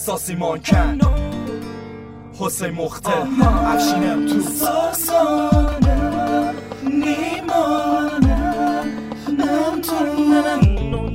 ساسی مانکن حسین مخته افشینم تو ساسانه نیمانه نمتونم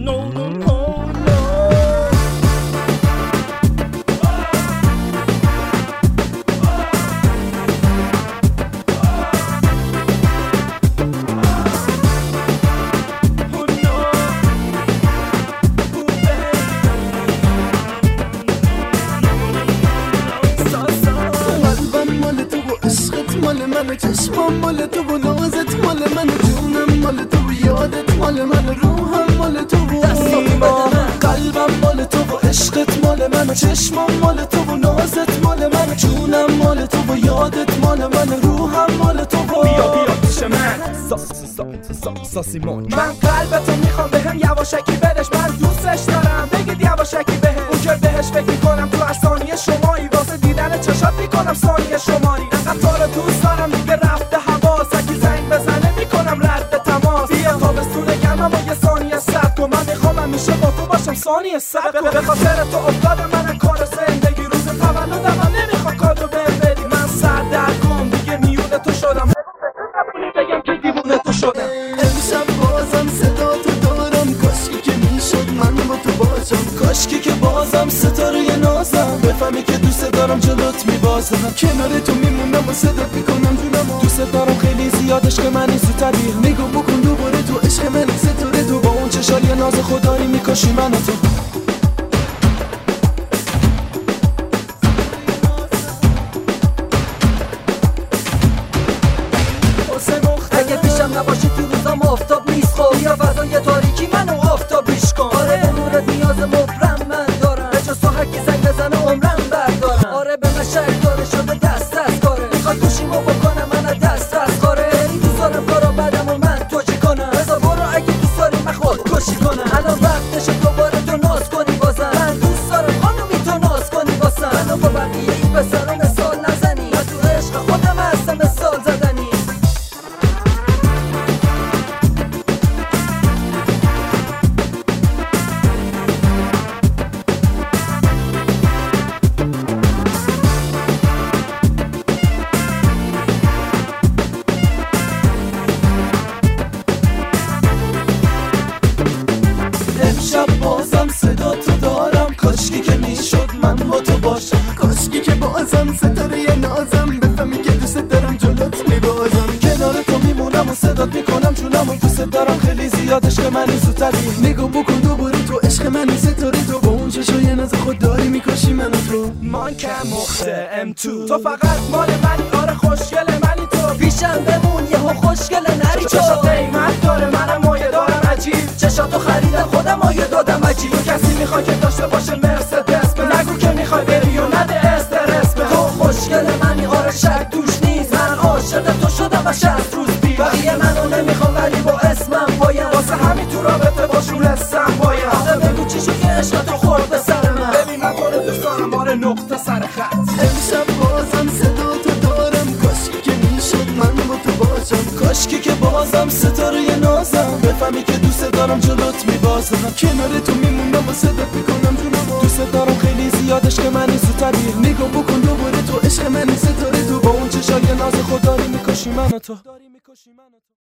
مال من چشمم مال تو و نازت مال من جونم مال تو و یادت مال من روحم مال تو و قلبم مال تو و عشقت مال من چشمم مال تو و نازت مال من جونم مال تو و یادت مال من روحم مال تو و بیا پیش من ساسی مون من قلبتو میخوام بهم یواشکی بدش من دوستش دارم بگید یواشکی بهم اون که بهش فکر میکنم تو هر ثانیه شمایی واسه دیدن چشات میکنم ثانیه شماری انقدر تو رو دوست دارم دیگه رفته حواس اگه زنگ بزنه میکنم رد تماس بیا تابستون گرمم و یه ثانیه صبر کن من میخوام همیشه با تو باشم ثانیه صبر کن به خاطر تو افتاده من کار زندگی روز تولدم نمیخوام کادو بهم بدی من سردرگم دیگه میونه تو شدم بگم که دیوونه تو شدم امشب بازم صدا تو دارم کاشکی که میشد من با تو باشم کاشکی که بازم ستاره نازم بفهمی که دوست دارم جلوت میبازم کنار تو میمونم و صدات میکنم جونم دوست دارم خیلی زیاد عشق منی زودتری نگو بکن دوباره تو عشق منی ستاره تو با اون چشای ناز خدایی میکاشی من و تو اگه پیشم نباشی تو روزام آفتاب نیست خب یا فضای تاریکی منو آفتاب ریش کن آره به نورت نیاز مبرم من دارم به جز تو هرکی زنگ بزنه عمرم بردارم آره به من شک داره شده دست از کاره میخوای گوشیمو بکنم من دست از کاره خیلی دوست دارم برو بعدم و من تو چی کنم بذار برو اگه دوست داری من خودکشی کنم الان وقتشه دوباره تو ناز کنی بازم من دوست دارم خانومی تو ناز کنی واسم منو با بقیه این پسرا مثال نزنی من تو عشق خودم هستم مثال زدنی امشب بازم صدا تو دارم کاشکی که میشد من با تو باشم کاشکی که بازم ستاره نازم بفهمی که دوست دارم جلوت میبازم کنار تو میمونم و صدات میکنم چونم و دوست دارم خیلی زیاد عشق منی زودتری نگو بکن دوباره تو عشق منی ستاره تو با اون چشای ناز خود داری میکاشی من و تو مانکن مخته M2 تو فقط مال منی آره خوشگل منی تو پیشم بمون یهو خوشگل نری تو چشات قیمت داره منم مایه دارم عجیب چشاتو خریدم خودم مایه دادم عجیب تو کسی میخوای که داشته باشه مرسدس به نگو که میخوای بری و نده استرس به تو خوشگل منی آره شک توش نیست من عاشق تو شدم و 60 روز پیش بقیه منو نمیخوام ولی با اسمم پایم واسه همین تو رابطه باشون هستم بایم آخه بگو چی شد که عشق تو خورد به سر من ببین من تو رو دوست دارم باره نقطه سر خط امشب بازم صدا تو دارم کاشکی که میشد من با تو باشم کاشکی که بازم ستاره نازم بفهمی که دوست دارم جلوت میبازم کنار تو میمونم و صدات میکنم جونم دوست دارم خیلی زیاد عشق منی زودتری نگو بکن دوباره تو عشق منی ستاره تو با اون چشای ناز خود داری میکاشی من و تو